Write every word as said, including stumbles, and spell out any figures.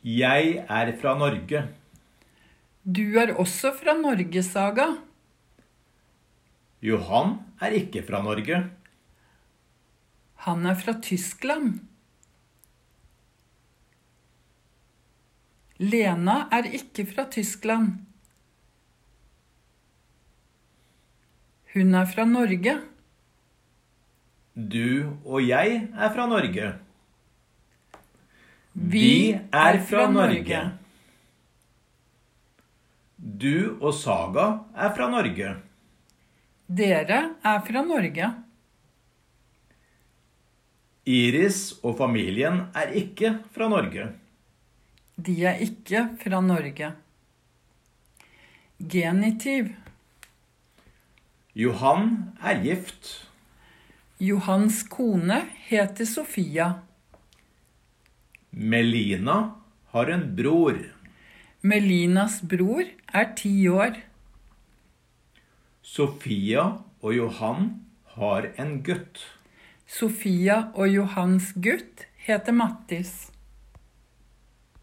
Jeg er fra Norge. Du er også fra Norge, Saga. Johan er ikke fra Norge. Han er fra Tyskland. Lena er ikke fra Tyskland. Hun er fra Norge. Du og jeg er fra Norge. Vi er fra Norge. Du og Saga er fra Norge. Dere er fra Norge. Iris og familien er ikke fra Norge. De er ikke fra Norge. Genitiv. Johan er gift. Johans kone heter Sofia. Melina har en bror. Melinas bror er ti år. Sofia og Johan har en gutt. Sofia og Johans gutt heter Mattis.